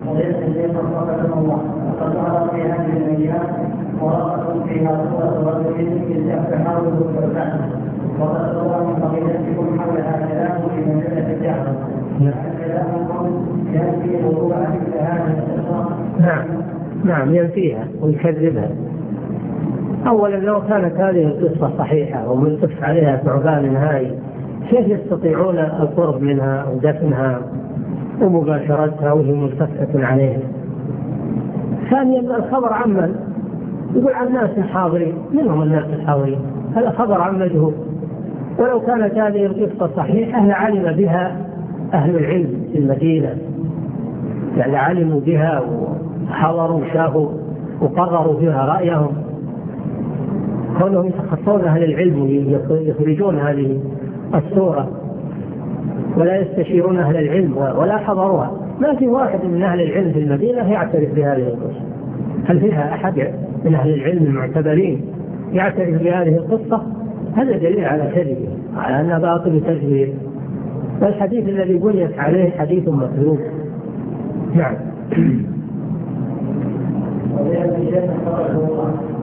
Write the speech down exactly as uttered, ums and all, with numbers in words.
وليس الشيخ رحمه الله وقد ظهر في هذه الايام ورقه فيها صوره رجل تحاول الفرقان وقد صور من قبيلتكم حولها كلام في مجله الدعوه كلامكم ينفي وقوع مثل هذه القصه. نعم نعم ينفيها ويكذبها. اولا لو كانت هذه القصه صحيحه ومنقص عليها ثعبان نهائي كيف يستطيعون القرب منها ودفنها ومباشرتها وهي ملتفته عليها؟ ثانيا الخبر عمن يقول عن الناس الحاضرين، منهم الناس الحاضرين، هذا خبر عن مجهول. ولو كانت هذه القصة صحيحة لعلم بها أهل العلم في المدينة، يعني علموا بها وحضروا وشافوا وقرروا فيها رأيهم، كونهم يتخصون أهل العلم ويخرجون هذه الصورة ولا يستشيرون أهل العلم ولا حضروها. ما في واحد من أهل العلم في المدينة يعترف بهذه القصة. هل فيها أحد من أهل العلم المعتبرين يعترف بهذه القصة؟ هذا دليل على كذبه، على أنها باطل تكذيب، والحديث الذي بنيت عليه حديث مكذوب. نعم. ولأن الشيخ رحمه الله